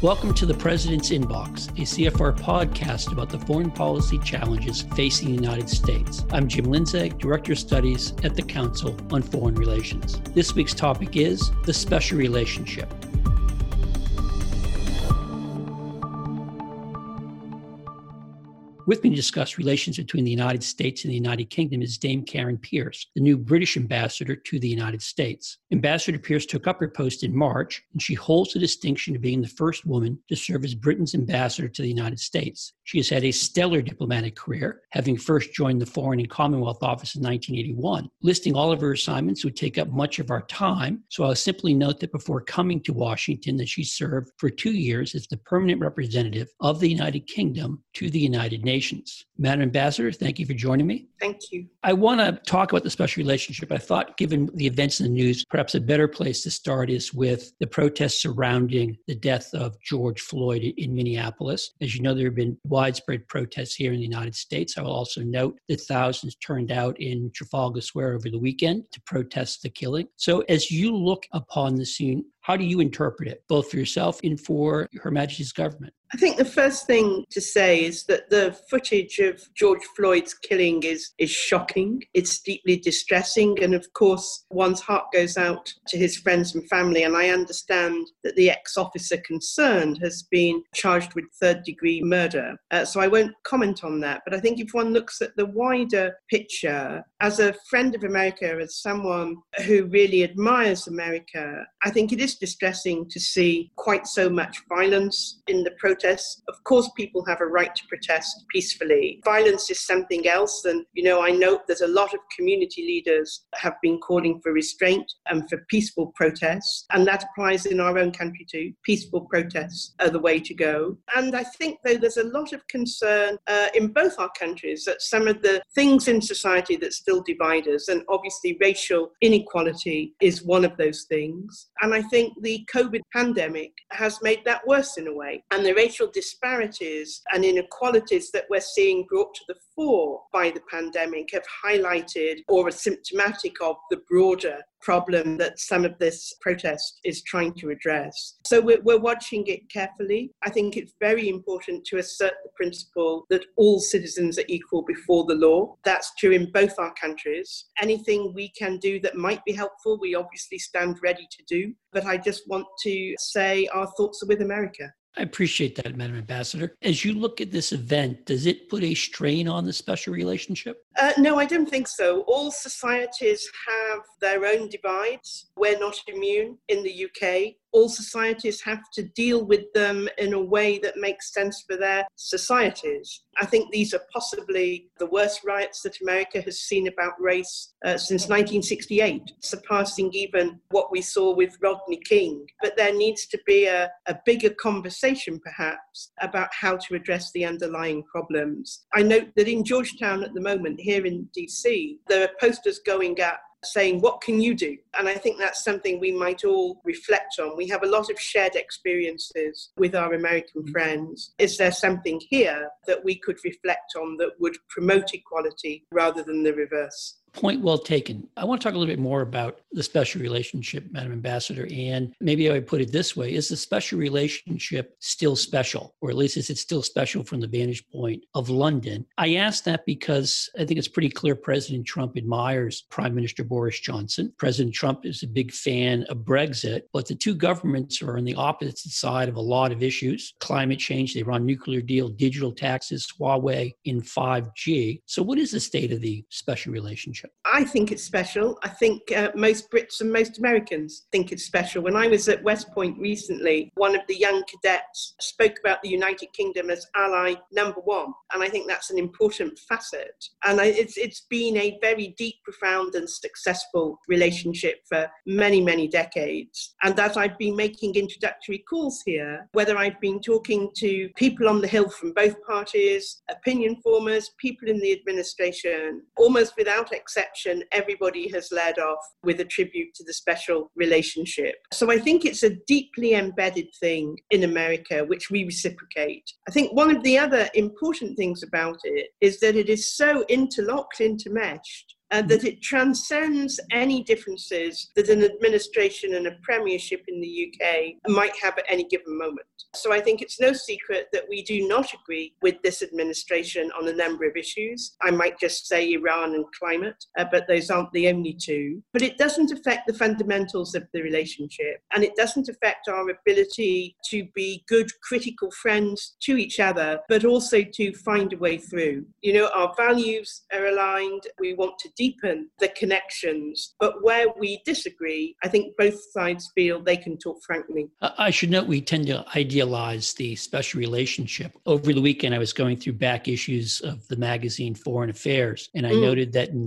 Welcome to the President's Inbox, a CFR podcast about the foreign policy challenges facing the United States. I'm Jim Linzag, Director of Studies at the Council on Foreign Relations. This week's topic is the special relationship. With me to discuss relations between the United States and the United Kingdom is Dame Karen Pierce, the new British ambassador to the United States. Ambassador Pierce took up her post in March, and she holds the distinction of being the first woman to serve as Britain's ambassador to the United States. She has had a stellar diplomatic career, having first joined the Foreign and Commonwealth Office in 1981. Listing all of her assignments would take up much of our time, so I'll simply note that before coming to Washington, that she served for 2 years as the permanent representative of the United Kingdom to the United Nations. Madam Ambassador, thank you for joining me. Thank you. I want to talk about the special relationship. I thought, given the events in the news, perhaps a better place to start is with the protests surrounding the death of George Floyd in Minneapolis. As you know, there have been widespread protests here in the United States. I will also note that thousands turned out in Trafalgar Square over the weekend to protest the killing. So as you look upon the scene, how do you interpret it, both for yourself and for Her Majesty's government? I think the first thing to say is that the footage of George Floyd's killing is shocking. It's deeply distressing. And of course, one's heart goes out to his friends and family. And I understand that the ex-officer concerned has been charged with third-degree murder. So I won't comment on that. But I think if one looks at the wider picture, as a friend of America, as someone who really admires America, I think it is distressing to see quite so much violence in the protests. Of course, people have a right to protest peacefully. Violence is something else. And, I note that a lot of community leaders have been calling for restraint and for peaceful protests. And that applies in our own country too. Peaceful protests are the way to go. And I think, though, there's a lot of concern in both our countries that some of the things in society that still divide us, and obviously racial inequality is one of those things. And I think the COVID pandemic has made that worse in a way. And the racial disparities and inequalities that we're seeing brought to the fore by the pandemic have highlighted or are symptomatic of the broader problem that some of this protest is trying to address. So we're watching it carefully. I think it's very important to assert the principle that all citizens are equal before the law. That's true in both our countries. Anything we can do that might be helpful, we obviously stand ready to do. But I just want to say our thoughts are with America. I appreciate that, Madam Ambassador. As you look at this event, does it put a strain on the special relationship? No, I don't think so. All societies have their own divides. We're not immune in the UK. All societies have to deal with them in a way that makes sense for their societies. I think these are possibly the worst riots that America has seen about race since 1968, surpassing even what we saw with Rodney King. But there needs to be a bigger conversation, perhaps, about how to address the underlying problems. I note that in Georgetown at the moment, here in DC, there are posters going up saying, what can you do? And I think that's something we might all reflect on. We have a lot of shared experiences with our American friends. Is there something here that we could reflect on that would promote equality rather than the reverse? Point well taken. I want to talk a little bit more about the special relationship, Madam Ambassador, and maybe I would put it this way. Is the special relationship still special? Or at least is it still special from the vantage point of London? I ask that because I think it's pretty clear President Trump admires Prime Minister Boris Johnson. President Trump is a big fan of Brexit, but the two governments are on the opposite side of a lot of issues. Climate change, the Iran nuclear deal, digital taxes, Huawei in 5G. So what is the state of the special relationship? I think it's special. I think most Brits and most Americans think it's special. When I was at West Point recently, one of the young cadets spoke about the United Kingdom as ally number one. And I think that's an important facet. And it's been a very deep, profound and successful relationship for many, many decades. And as I've been making introductory calls here, whether I've been talking to people on the Hill from both parties, opinion formers, people in the administration, almost without exception, everybody has led off with a tribute to the special relationship. So I think it's a deeply embedded thing in America, which we reciprocate. I think one of the other important things about it is that it is so interlocked, intermeshed, that it transcends any differences that an administration and a premiership in the UK might have at any given moment. So I think it's no secret that we do not agree with this administration on a number of issues. I might just say Iran and climate, but those aren't the only two. But it doesn't affect the fundamentals of the relationship, and it doesn't affect our ability to be good critical friends to each other, but also to find a way through. You know, our values are aligned. We want to deepen the connections, but where we disagree, I think both sides feel they can talk frankly. I should note we tend to idealize the special relationship. Over the weekend, I was going through back issues of the magazine Foreign Affairs, and I noted that in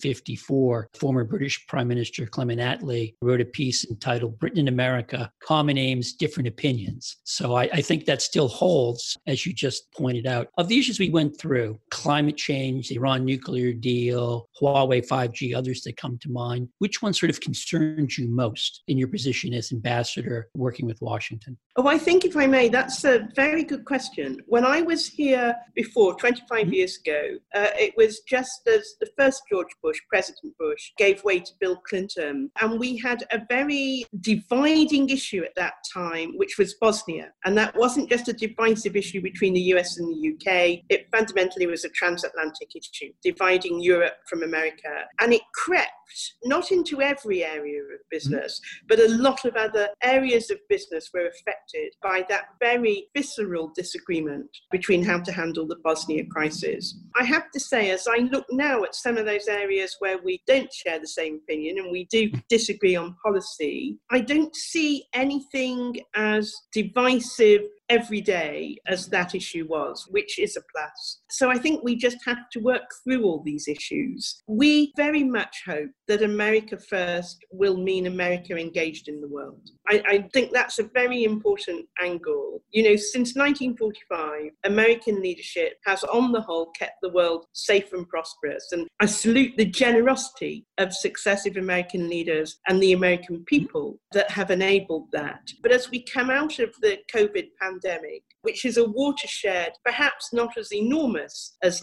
1954, former British Prime Minister Clement Attlee wrote a piece entitled Britain and America, Common Aims, Different Opinions. So I think that still holds, as you just pointed out. Of the issues we went through, climate change, the Iran nuclear deal, Huawei 5G, others that come to mind, which one sort of concerns you most in your position as ambassador working with Washington? Oh, I think, if I may, that's a very good question. When I was here before, 25 years ago, it was just as the first George Bush, President Bush, gave way to Bill Clinton. And we had a very dividing issue at that time, which was Bosnia. And that wasn't just a divisive issue between the US and the UK. It fundamentally was a transatlantic issue, dividing Europe from America. And it crept not into every area of business, but a lot of other areas of business were affected by that very visceral disagreement between how to handle the Bosnia crisis. I have to say, as I look now at some of those areas where we don't share the same opinion and we do disagree on policy, I don't see anything as divisive every day as that issue was, which is a plus. So I think we just have to work through all these issues. We very much hope that America first will mean America engaged in the world. I think that's a very important angle. You know, since 1945, American leadership has on the whole kept the world safe and prosperous. And I salute the generosity of successive American leaders and the American people that have enabled that. But as we come out of the COVID pandemic, which is a watershed, perhaps not as enormous as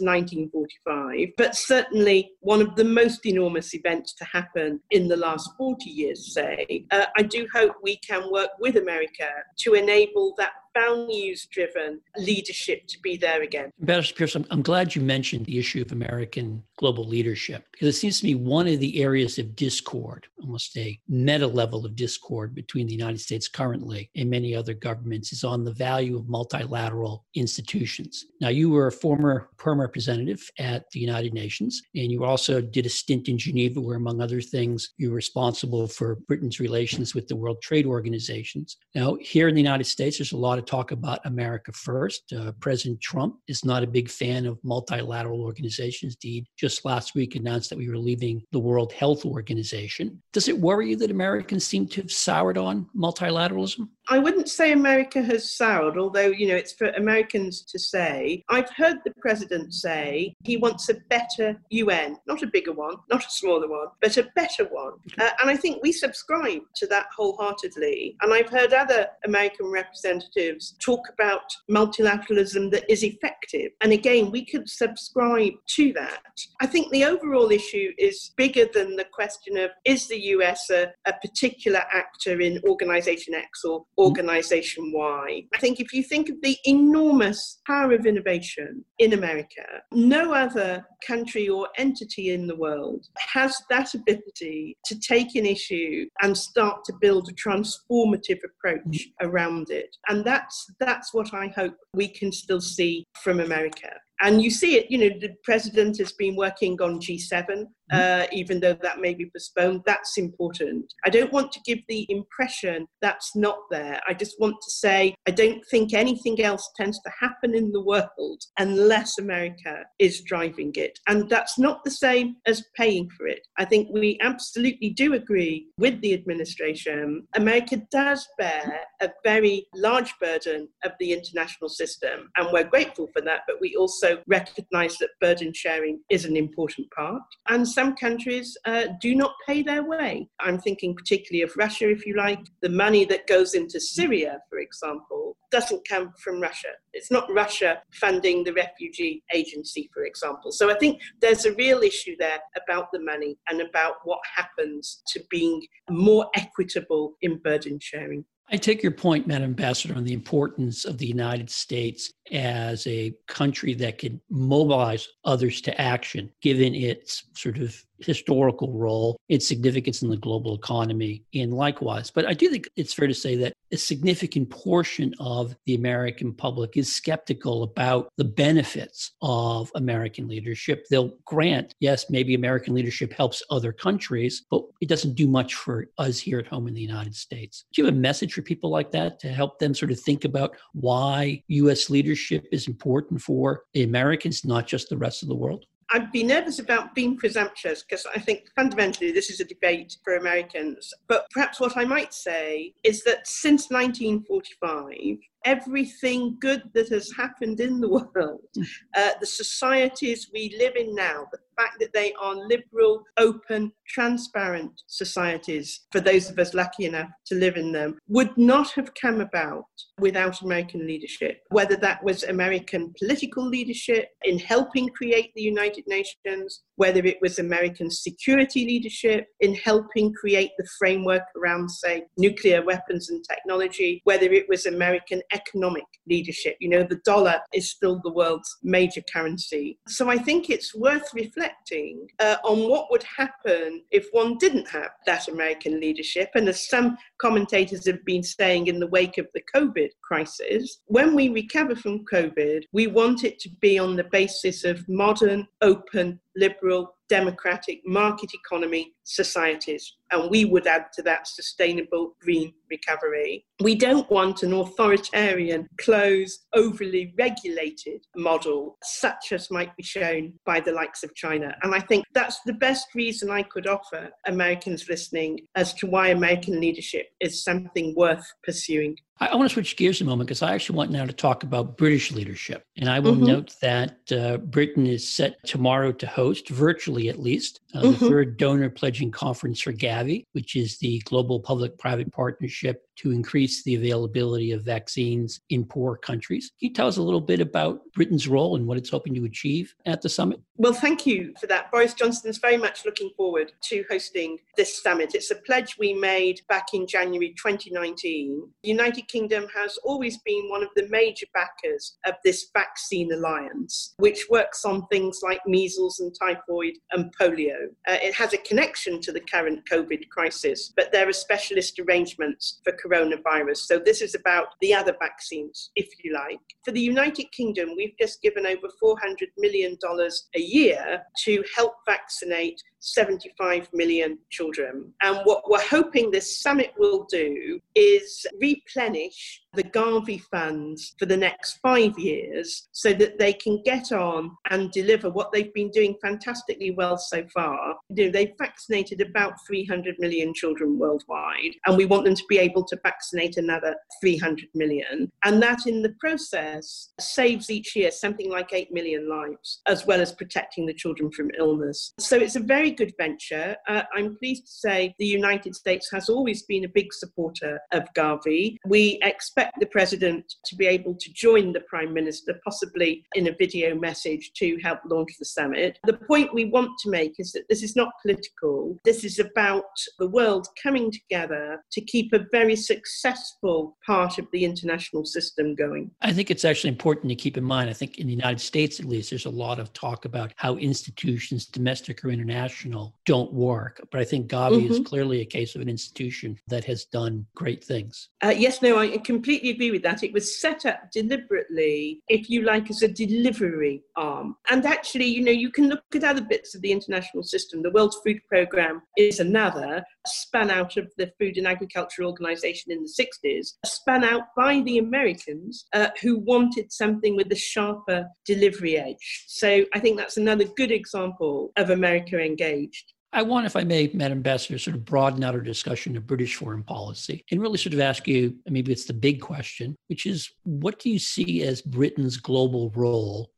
1945, but certainly one of the most enormous events to happen in the last 40 years, say, I do hope we can work with America to enable that values-driven leadership to be there again. Ambassador Pierce, I'm glad you mentioned the issue of American global leadership, because it seems to me one of the areas of discord, almost a meta level of discord between the United States currently and many other governments, is on the value of multilateral institutions. Now, you were a former perm representative at the United Nations, and you also did a stint in Geneva where, among other things, you were responsible for Britain's relations with the World Trade Organizations. Now, here in the United States, there's a lot of talk about America first. President Trump is not a big fan of multilateral organizations. Indeed, just last week announced that we were leaving the World Health Organization. Does it worry you that Americans seem to have soured on multilateralism? I wouldn't say America has soured, although, you know, it's for Americans to say. I've heard the president say he wants a better UN, not a bigger one, not a smaller one, but a better one. And I think we subscribe to that wholeheartedly. And I've heard other American representatives talk about multilateralism that is effective. And again, we could subscribe to that. I think the overall issue is bigger than the question of, is the US a particular actor in Organization X or Organization Y? I think if you think of the enormous power of innovation in America, no other country or entity in the world has that ability to take an issue and start to build a transformative approach around it. And that's what I hope we can still see from America. And you see it, you know, the president has been working on G7, even though that may be postponed. That's important. I don't want to give the impression that's not there. I just want to say I don't think anything else tends to happen in the world unless America is driving it. And that's not the same as paying for it. I think we absolutely do agree with the administration. America does bear a very large burden of the international system, and we're grateful for that, but we also recognise that burden sharing is an important part. And some countries do not pay their way. I'm thinking particularly of Russia, if you like. The money that goes into Syria, for example, doesn't come from Russia. It's not Russia funding the refugee agency, for example. So I think there's a real issue there about the money and about what happens to being more equitable in burden sharing. I take your point, Madam Ambassador, on the importance of the United States as a country that can mobilize others to action, given its sort of historical role, its significance in the global economy, and likewise. But I do think it's fair to say that a significant portion of the American public is skeptical about the benefits of American leadership. They'll grant, yes, maybe American leadership helps other countries, but it doesn't do much for us here at home in the United States. Do you have a message for people like that to help them sort of think about why U.S. leadership is important for the Americans, not just the rest of the world? I'd be nervous about being presumptuous because I think fundamentally this is a debate for Americans. But perhaps what I might say is that since 1945, everything good that has happened in the world, the societies we live in now, the fact that they are liberal, open, transparent societies, for those of us lucky enough to live in them, would not have come about without American leadership. Whether that was American political leadership in helping create the United Nations, whether it was American security leadership in helping create the framework around, say, nuclear weapons and technology, whether it was American economic leadership. You know, the dollar is still the world's major currency. So I think it's worth reflecting on what would happen if one didn't have that American leadership. And as some commentators have been saying in the wake of the COVID crisis, when we recover from COVID, we want it to be on the basis of modern, open, liberal, democratic, market economy societies. And we would add to that sustainable green recovery. We don't want an authoritarian, closed, overly regulated model, such as might be shown by the likes of China. And I think that's the best reason I could offer Americans listening as to why American leadership is something worth pursuing. I want to switch gears a moment because I actually want now to talk about British leadership. And I will note that Britain is set tomorrow to host, virtually at least, the third donor pledging conference for Gavi, which is the global public-private partnership to increase the availability of vaccines in poor countries. Can you tell us a little bit about Britain's role and what it's hoping to achieve at the summit? Well, thank you for that. Boris Johnson's very much looking forward to hosting this summit. It's a pledge we made back in January 2019. The United Kingdom has always been one of the major backers of this vaccine alliance, which works on things like measles and typhoid and polio. It has a connection to the current COVID crisis, but there are specialist arrangements for coronavirus. So this is about the other vaccines, if you like. For the United Kingdom, we've just given over $400 million a year to help vaccinate 75 million children. And what we're hoping this summit will do is replenish the Gavi funds for the next 5 years so that they can get on and deliver what they've been doing fantastically well so far. They've vaccinated about 300 million children worldwide, and we want them to be able to vaccinate another 300 million. And that in the process saves each year something like 8 million lives, as well as protecting the children from illness. So it's a very good venture. I'm pleased to say the United States has always been a big supporter of Gavi. We expect the President to be able to join the Prime Minister, possibly in a video message, to help launch the summit. The point we want to make is that this is not political. This is about the world coming together to keep a very successful part of the international system going. I think it's actually important to keep in mind, I think in the United States at least, there's a lot of talk about how institutions, domestic or international, don't work. But I think Gavi is clearly a case of an institution that has done great things. Yes, no, I completely agree with that. It was set up deliberately, if you like, as a delivery arm. And actually, you can look at other bits of the international system. The World Food Programme is another, spun out of the Food and Agriculture Organization in the 60s, spun out by the Americans who wanted something with a sharper delivery edge. So I think that's another good example of America engaged. I want, if I may, Madam Ambassador, sort of broaden out our discussion of British foreign policy and really sort of ask you, maybe it's the big question, which is what do you see as Britain's global role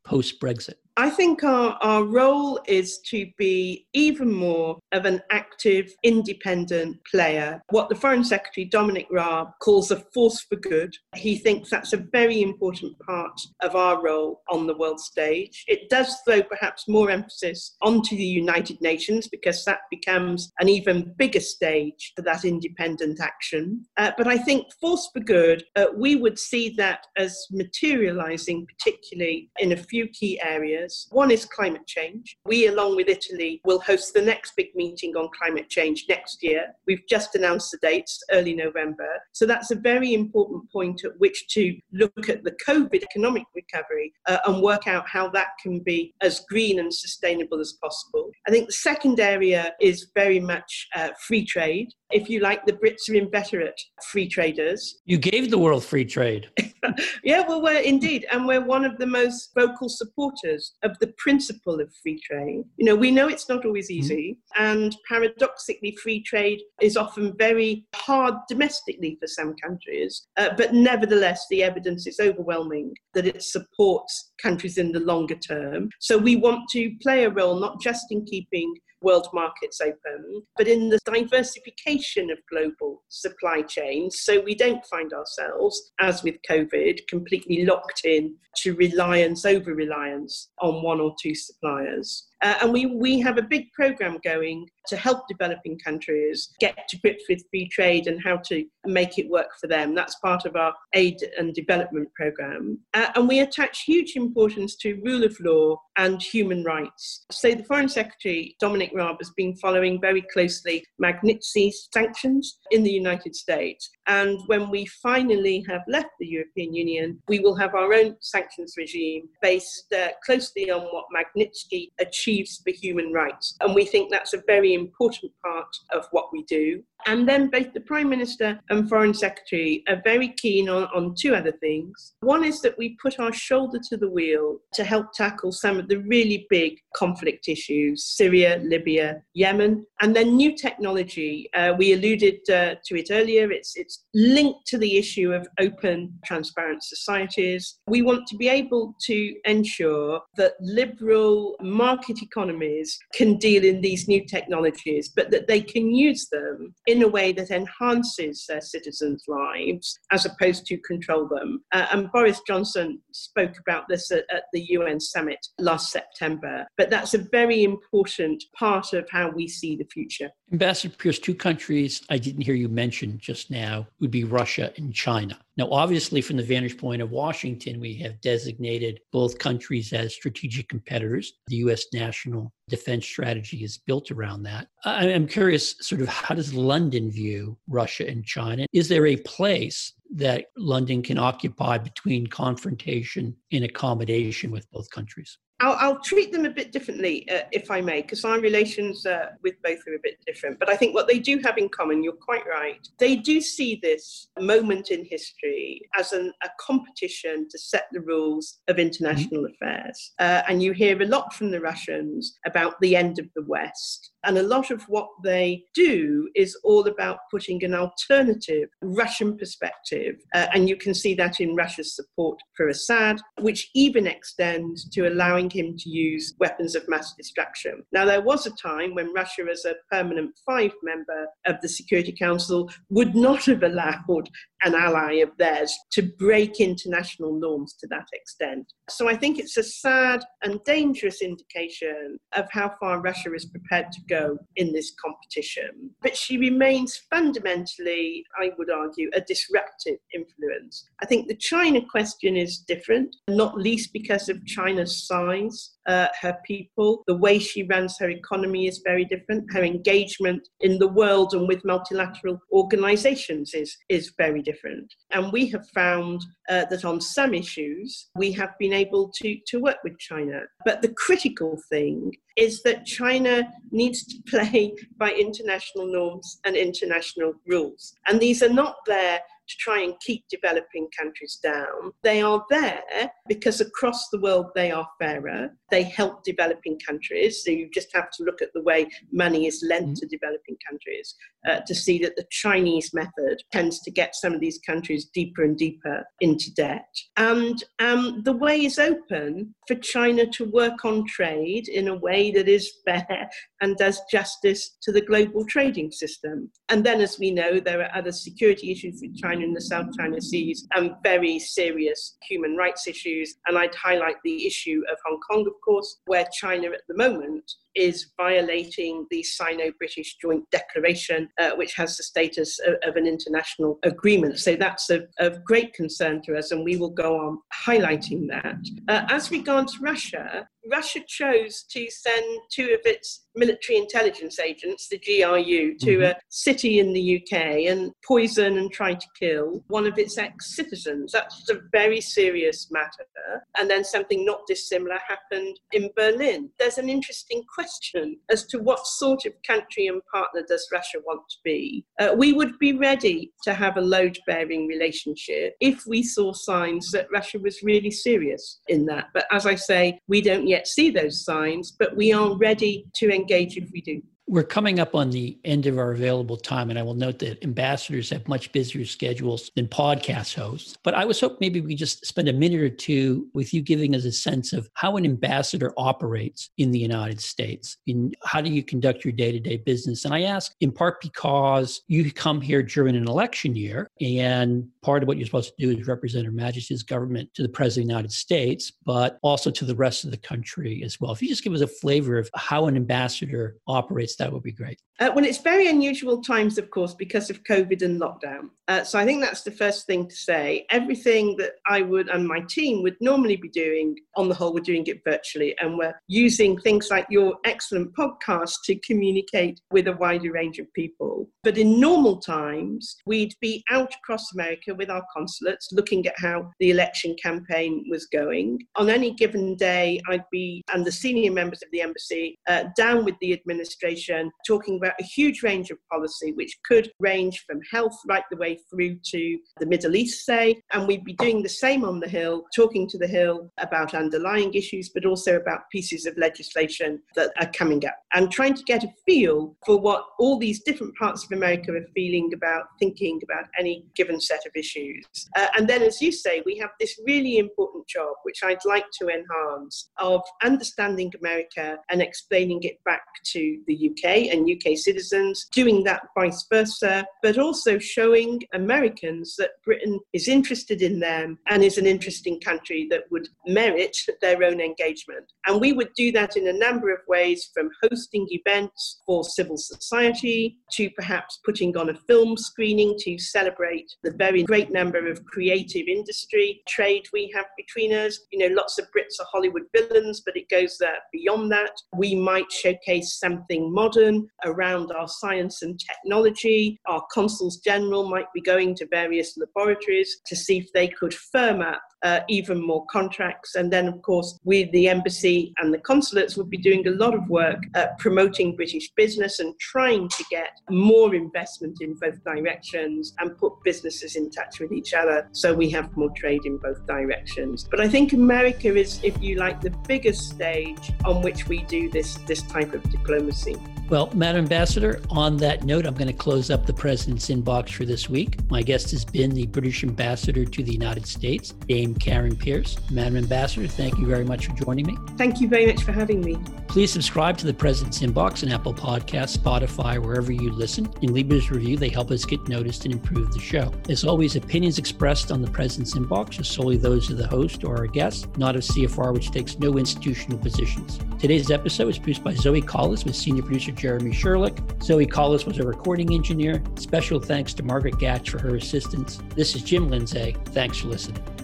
post-Brexit? I think our role is to be even more of an active, independent player, what the Foreign Secretary, Dominic Raab, calls a force for good. He thinks that's a very important part of our role on the world stage. It does throw perhaps more emphasis onto the United Nations because that becomes an even bigger stage for that independent action. But I think force for good, we would see that as materializing particularly in a few key areas. One is climate change. We, along with Italy, will host the next big meeting on climate change next year. We've just announced the dates, early November. So that's a very important point at which to look at the COVID economic recovery and work out how that can be as green and sustainable as possible. I think the second area is very much free trade. If you like, the Brits are inveterate free traders. You gave the world free trade. Yeah, well, we're indeed. And we're one of the most vocal supporters of the principle of free trade. You know, we know it's not always easy. And paradoxically, free trade is often very hard domestically for some countries. But nevertheless, the evidence is overwhelming that it supports countries in the longer term. So we want to play a role, not just in keeping world markets open, but in the diversification of global supply chains, so we don't find ourselves, as with COVID, completely locked in to over-reliance on one or two suppliers. And we have a big program going to help developing countries get to grips with free trade and how to make it work for them. That's part of our aid and development program. And we attach huge importance to rule of law and human rights. So the Foreign Secretary, Dominic Raab, has been following very closely Magnitsky sanctions in the United States. And when we finally have left the European Union, we will have our own sanctions regime based closely on what Magnitsky achieves for human rights. And we think that's a very important part of what we do. And then both the Prime Minister and Foreign Secretary are very keen on two other things. One is that we put our shoulder to the wheel to help tackle some of the really big conflict issues, Syria, Libya, Yemen, and then new technology. We alluded to it earlier. It's linked to the issue of open, transparent societies. We want to be able to ensure that liberal market economies can deal in these new technologies, but that they can use them in a way that enhances their citizens' lives as opposed to control them. And Boris Johnson spoke about this at the UN summit last September. But that's a very important part of how we see the future. Ambassador Pierce, two countries I didn't hear you mention just now would be Russia and China. Now, obviously, from the vantage point of Washington, we have designated both countries as strategic competitors. The U.S. national defense strategy is built around that. I'm curious, sort of, how does London view Russia and China? Is there a place that London can occupy between confrontation and accommodation with both countries? I'll treat them a bit differently, if I may, because our relations with both are a bit different. But I think what they do have in common, you're quite right, they do see this moment in history as a competition to set the rules of international affairs. And you hear a lot from the Russians about the end of the West. And a lot of what they do is all about putting an alternative Russian perspective. And you can see that in Russia's support for Assad, which even extends to allowing him to use weapons of mass destruction. Now, there was a time when Russia, as a permanent 5 member of the Security Council, would not have allowed an ally of theirs to break international norms to that extent. So I think it's a sad and dangerous indication of how far Russia is prepared to go in this competition. But she remains fundamentally, I would argue, a disruptive influence. I think the China question is different, not least because of China's size. Her people, the way she runs her economy is very different. Her engagement in the world and with multilateral organizations is very different. And we have found that on some issues, we have been able to work with China. But the critical thing is that China needs to play by international norms and international rules. And these are not there to try and keep developing countries down. They are there because across the world they are fairer. They help developing countries. So you just have to look at the way money is lent to developing countries to see that the Chinese method tends to get some of these countries deeper and deeper into debt. And the way is open for China to work on trade in a way that is fair and does justice to the global trading system. And then, as we know, there are other security issues with China in the South China Seas and very serious human rights issues. And I'd highlight the issue of Hong Kong, of course, where China at the moment is violating the Sino-British Joint Declaration, which has the status of an international agreement. So that's of great concern to us, and we will go on highlighting that. As regards Russia, Russia chose to send two of its military intelligence agents, the GRU, to a city in the UK and poison and try to kill one of its ex-citizens. That's a very serious matter. And then something not dissimilar happened in Berlin. There's an interesting question as to what sort of country and partner does Russia want to be. We would be ready to have a load-bearing relationship if we saw signs that Russia was really serious in that. But as I say, we don't yet see those signs, but we are ready to engage if we do. We're coming up on the end of our available time, and I will note that ambassadors have much busier schedules than podcast hosts. But I was hoping maybe we just spend a minute or two with you giving us a sense of how an ambassador operates in the United States. In how do you conduct your day-to-day business? And I ask in part because you come here during an election year, and part of what you're supposed to do is represent Her Majesty's government to the President of the United States, but also to the rest of the country as well. If you just give us a flavor of how an ambassador operates, that would be great. Well, it's very unusual times, of course, because of COVID and lockdown. So I think that's the first thing to say. Everything that I would and my team would normally be doing, on the whole, we're doing it virtually. And we're using things like your excellent podcast to communicate with a wider range of people. But in normal times, we'd be out across America with our consulates, looking at how the election campaign was going. On any given day, I'd be, and the senior members of the embassy, down with the administration, talking about a huge range of policy, which could range from health right the way through to the Middle East, say. And we'd be doing the same on the Hill, talking to the Hill about underlying issues, but also about pieces of legislation that are coming up, and trying to get a feel for what all these different parts of America are feeling about, thinking about any given set of issues. And then, as you say, we have this really important job, which I'd like to enhance, of understanding America and explaining it back to the UK and UK citizens, doing that vice versa, but also showing Americans that Britain is interested in them and is an interesting country that would merit their own engagement. And we would do that in a number of ways, from hosting events for civil society to perhaps putting on a film screening to celebrate the very great number of creative industry trade we have between us. You know, lots of Brits are Hollywood villains, but it goes beyond that. We might showcase something modern around our science and technology. Our consuls general might be going to various laboratories to see if they could firm up even more contracts. And then, of course, we, the embassy and the consulates, would be doing a lot of work at promoting British business and trying to get more investment in both directions and put businesses in touch with each other so we have more trade in both directions. But I think America is, if you like, the biggest stage on which we do this type of diplomacy. Well, Madam Ambassador, on that note, I'm going to close up the President's Inbox for this week. My guest has been the British Ambassador to the United States, Dame Karen Pierce. Madam Ambassador, thank you very much for joining me. Thank you very much for having me. Please subscribe to the President's Inbox on Apple Podcasts, Spotify, wherever you listen, and leave us a review. They help us get noticed and improve the show. As always, opinions expressed on the President's Inbox are solely those of the host or our guest, not of CFR, which takes no institutional positions. Today's episode was produced by Zoe Collis with senior producer Jeremy Sherlick. Zoe Collis was a recording engineer. Special thanks to Margaret Gatch for her assistance. This is Jim Lindsay. Thanks for listening.